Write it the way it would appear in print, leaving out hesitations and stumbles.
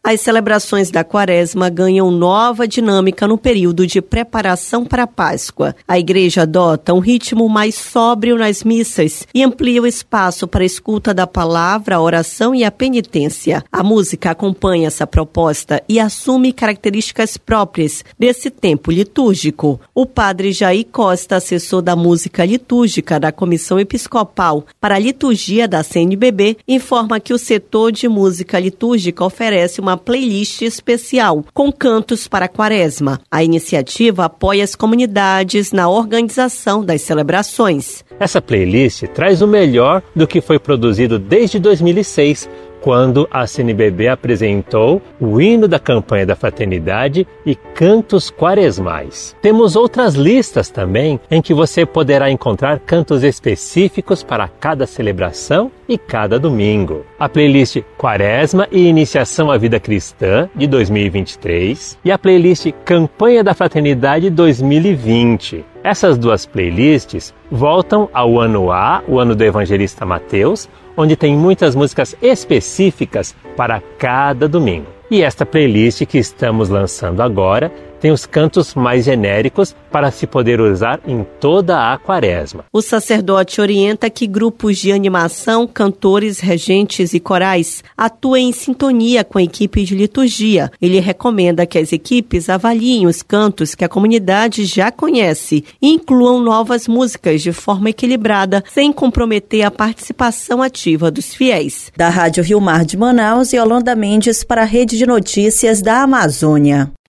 As celebrações da Quaresma ganham nova dinâmica no período de preparação para a Páscoa. A igreja adota um ritmo mais sóbrio nas missas e amplia o espaço para a escuta da palavra, a oração e a penitência. A música acompanha essa proposta e assume características próprias desse tempo litúrgico. O padre Jair Costa, assessor da música litúrgica da Comissão Episcopal para a Liturgia da CNBB, informa que o setor de música litúrgica oferece uma playlist especial com cantos para a Quaresma. A iniciativa apoia as comunidades na organização das celebrações. Essa playlist traz o melhor do que foi produzido desde 2006, quando a CNBB apresentou o hino da campanha da fraternidade e cantos quaresmais. Temos outras listas também em que você poderá encontrar cantos específicos para cada celebração e cada domingo. A playlist Quaresma e Iniciação à Vida Cristã de 2023 e a playlist Campanha da Fraternidade 2020. Essas duas playlists voltam ao ano A, o ano do evangelista Mateus, onde tem muitas músicas específicas para cada domingo. E esta playlist que estamos lançando agora tem os cantos mais genéricos para se poder usar em toda a Quaresma. O sacerdote orienta que grupos de animação, cantores, regentes e corais atuem em sintonia com a equipe de liturgia. Ele recomenda que as equipes avaliem os cantos que a comunidade já conhece e incluam novas músicas de forma equilibrada, sem comprometer a participação ativa dos fiéis. Da Rádio Rio Mar de Manaus, Yolanda Mendes para a Rede de Notícias da Amazônia.